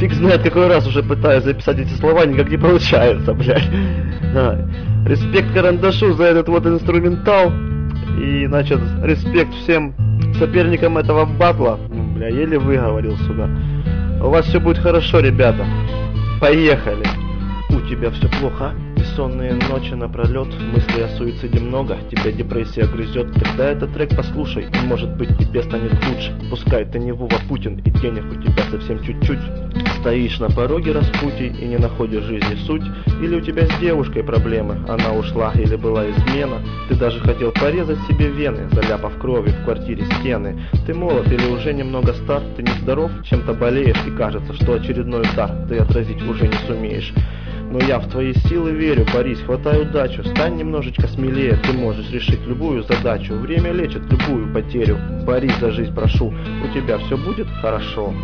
Фиг знает, какой раз уже пытаюсь записать эти слова, никак не получается, блядь. Да. Респект Карандашу за этот вот инструментал. И, значит, респект всем соперникам этого батла. Ну, бля, еле выговорил, сука. У вас все будет хорошо, ребята. Поехали. У тебя все плохо, бессонные ночи напролет, мысли о суициде много, тебя депрессия грызет. Тогда этот трек послушай, и может быть тебе станет лучше. Пускай ты не Вова Путин, и денег у тебя совсем чуть-чуть. Стоишь на пороге распутий и не находишь жизни суть. Или у тебя с девушкой проблемы, она ушла или была измена. Ты даже хотел порезать себе вены, заляпав кровью в квартире стены. Ты молод или уже немного стар, ты нездоров, чем-то болеешь, и кажется, что очередной удар ты отразить уже не сумеешь. Но я в твои силы верю, Борис, хватай удачу, стань немножечко смелее, ты можешь решить любую задачу. Время лечит любую потерю, борись за жизнь, прошу, у тебя все будет хорошо.